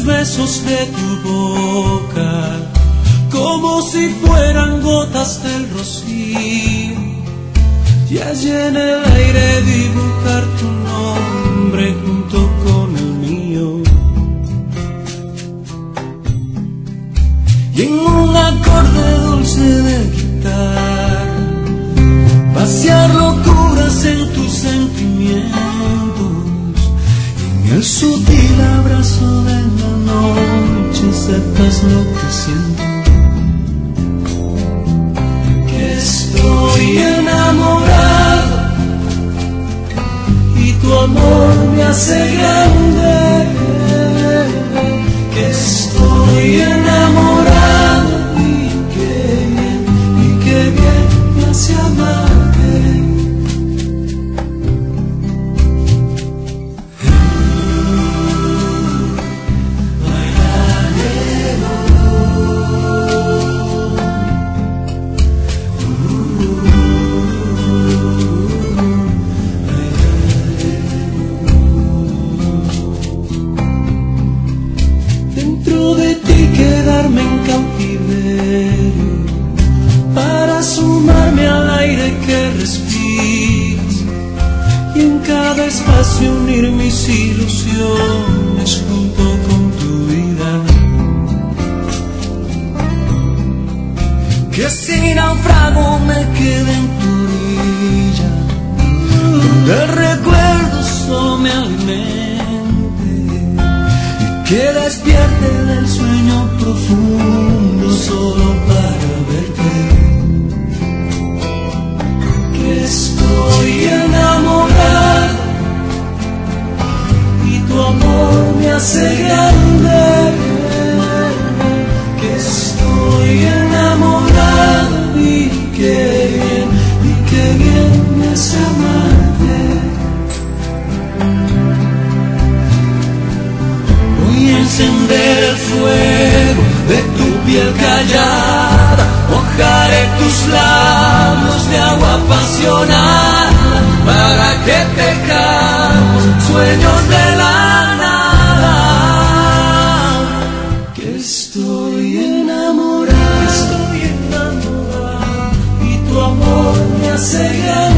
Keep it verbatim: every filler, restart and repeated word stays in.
besos de tu boca, como si fueran gotas del rocío, y allí en el aire dibujar tu nombre junto con el mío. Y en un acorde dulce de guitarra, pasear locuras en tus sentimientos, y en el sutil abrazo de la noche sepas lo que siento. Que estoy enamorado y tu amor me hace grande. Que estoy enamorado y qué bien, y qué bien me hace amarte. Dentro de ti quedarme en cautiverio, para sumarme al aire que respiras, y en cada espacio unir mis ilusiones junto con tu vida. Que si naufrago me quede en tu orilla, donde el recuerdo solo me alimente, que despierte del sueño profundo solo para verte. Que estoy enamorado y tu amor me hace grande. Que estoy enamorado y qué bien, y qué bien me hace amarte. Encender el fuego de tu piel callada, mojaré tus labios de agua apasionada, para que tejamos sueños de la nada. Que estoy enamorado, estoy enamorado y tu amor me hace grande.